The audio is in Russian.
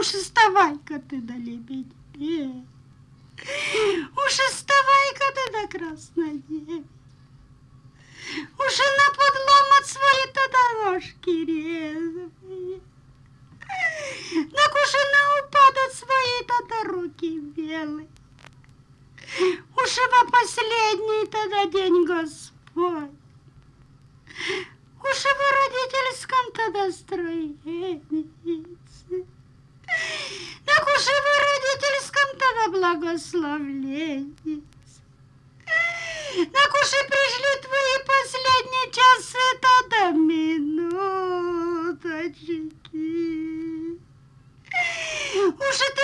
Уж вставай-ка ты на лебеде, уж вставай-ка ты на красной деве, уже на подлом от своей-то дорожки резвые, так уже на упадут своей-то дороги белые, уже во последний-то на день Господь, уже в родительском-то настроении, так уже в родительском-то на благословлении, так уже пришли твои последние часы-то до минуточки. Уже ты